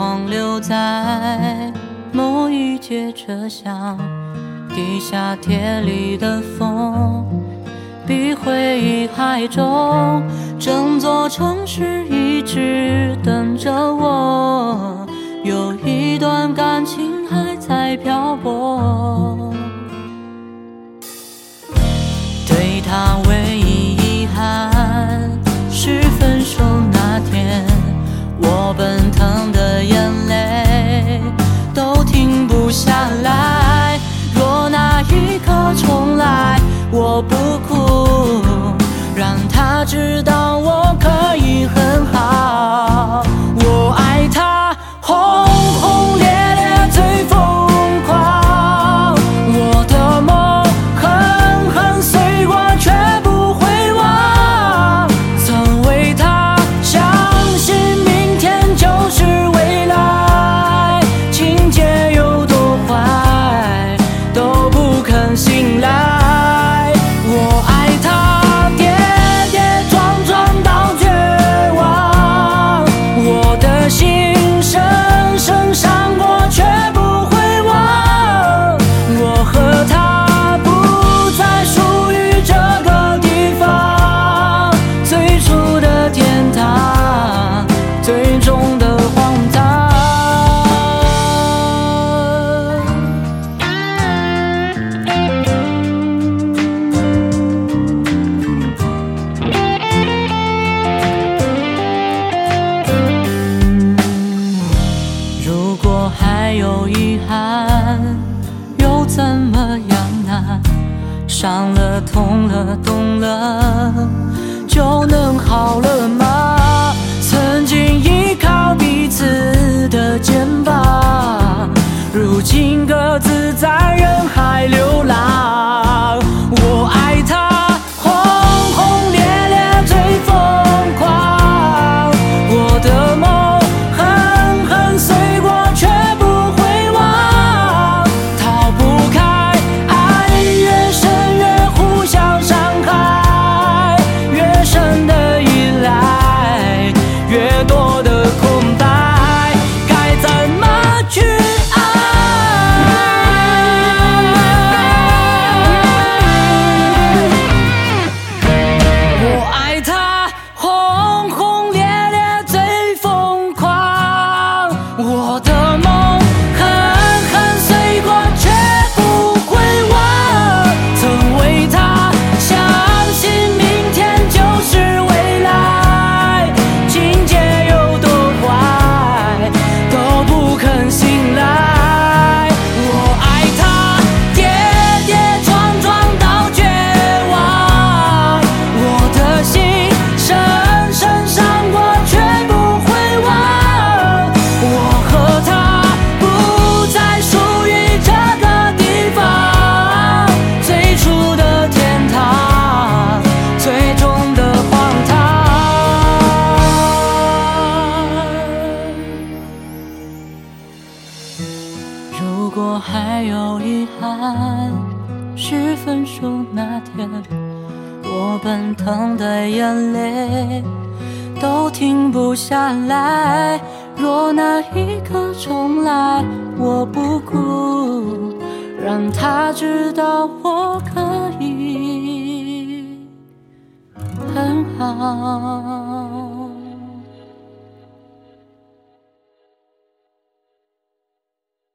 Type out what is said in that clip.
狂留在某一节车厢，地下铁里的风比回忆还重，整座城市一直等着我，有一段感情还在漂泊。对他唯一遗憾是分手那天，我奔腾的眼泪都停不下来，若那一刻重来我不哭，让他知道我可以很好。我爱他轰轰烈烈最疯狂，我的梦狠狠碎过却不会忘，曾为他相信明天就是未来，情节有多坏都不肯醒来。我爱他跌跌撞撞到绝望，我的心深深伤过却不会忘，我和他不再属于这个地方，最初的天堂，最终的荒唐。如果还有遗憾，又怎么样呢？伤了痛了懂了，就能好了吗？曾经依靠彼此的肩膀，如今各自在人海流浪。我爱他轰轰烈烈最疯狂，我的梦狠狠碎过却不会忘，逃不开爱越深越互相伤害，越深的依赖越多的空白，该怎么去爱？我爱他轰轰烈烈最疯狂，我的梦狠狠碎过却不会忘，曾为他相信明天就是未来，情节有多坏都不肯醒来。我爱他跌跌撞撞到绝望，我的心深深伤过却不会忘，我和他不再属于这个地方，最初的天堂，最终的荒唐。如果还有遗憾，是分手那天，我奔腾的眼泪都停不下来，若那一刻重来我不顾，让他知道我可以很好。